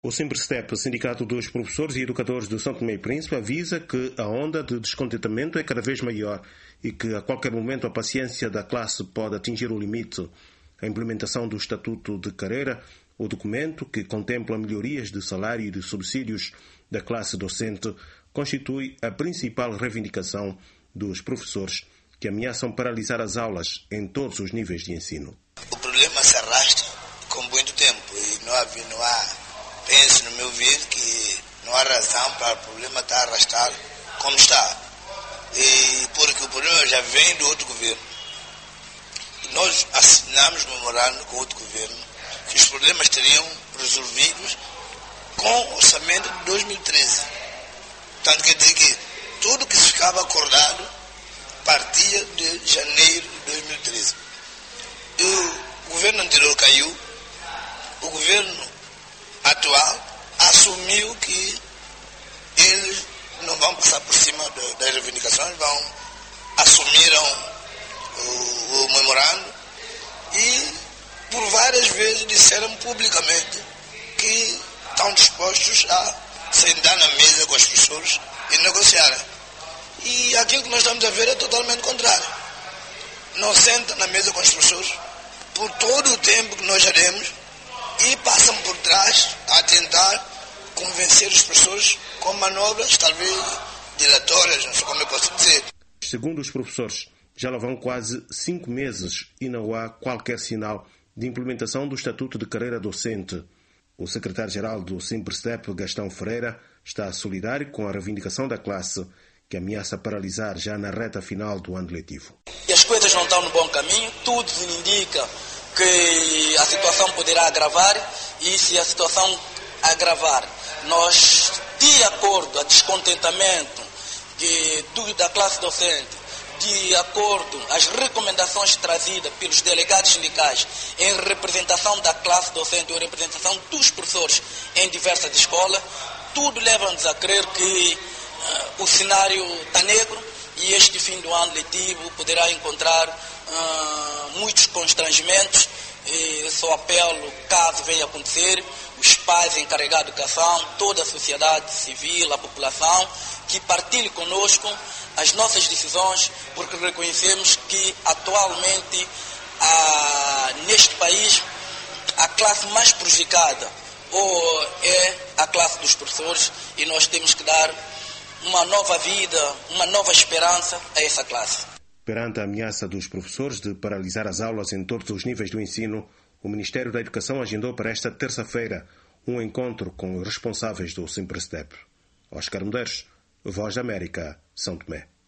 O Simprestep, Sindicato dos Professores e Educadores do São Tomé e Príncipe, avisa que a onda de descontentamento é cada vez maior e que a qualquer momento a paciência da classe pode atingir o limite. A implementação do Estatuto de Carreira, o documento que contempla melhorias de salário e de subsídios da classe docente, constitui a principal reivindicação dos professores que ameaçam paralisar as aulas em todos os níveis de ensino. O problema se arrasta com muito tempo e não há penso, no meu ver, que não há razão para o problema estar arrastado como está. E porque o problema já vem do outro governo. E nós assinamos memorando com o outro governo que os problemas teriam resolvidos com o orçamento de 2013. Portanto, quer dizer que tudo que se ficava acordado partia de janeiro de 2013. E o governo anterior caiu, o governo atual assumiu que eles não vão passar por cima das reivindicações, assumiram o memorando e por várias vezes disseram publicamente que estão dispostos a sentar na mesa com as pessoas e negociar. E aquilo que nós estamos a ver é totalmente contrário. Não sentam na mesa com as pessoas por todo o tempo que nós já demos e passam por trás a tentar convencer as pessoas com manobras, talvez dilatórias, não sei como eu posso dizer. Segundo os professores, já lá vão quase 5 meses e não há qualquer sinal de implementação do Estatuto de Carreira Docente. O secretário-geral do Simprestep, Gastão Ferreira, está solidário com a reivindicação da classe, que ameaça paralisar já na reta final do ano letivo. E as coisas não estão no bom caminho, tudo indica que a situação poderá agravar e se a situação agravar, nós, de acordo a descontentamento da classe docente, de acordo às recomendações trazidas pelos delegados sindicais em representação da classe docente ou representação dos professores em diversas escolas, tudo leva-nos a crer que o cenário está negro e este fim do ano letivo poderá encontrar muitos constrangimentos. E só apelo, caso venha acontecer, os pais encarregados de educação, toda a sociedade civil, a população, que partilhe conosco as nossas decisões, porque reconhecemos que atualmente neste país a classe mais prejudicada é a classe dos professores e nós temos que dar uma nova vida, uma nova esperança a essa classe. Perante a ameaça dos professores de paralisar as aulas em todos os níveis do ensino, o Ministério da Educação agendou para esta terça-feira um encontro com os responsáveis do Simprestep. Oscar Medeiros, Voz da América, São Tomé.